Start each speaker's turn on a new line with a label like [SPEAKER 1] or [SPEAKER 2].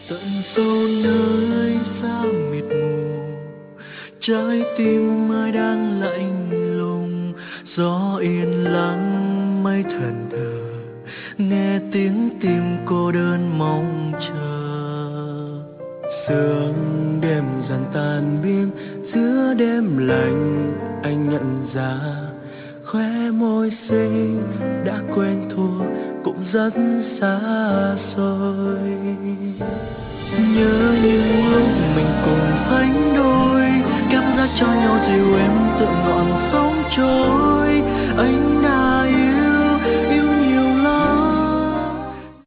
[SPEAKER 1] tận sâu nơi xa mịt mù, trái tim ai đang lạnh lùng. Gió yên lặng mây thần thờ, nghe tiếng tim cô đơn mong chờ. Sương đêm dần tan biến giữa đêm lạnh, anh nhận ra khóe môi xinh đã quen thuộc cũng rất xa xôi. Nhớ những lúc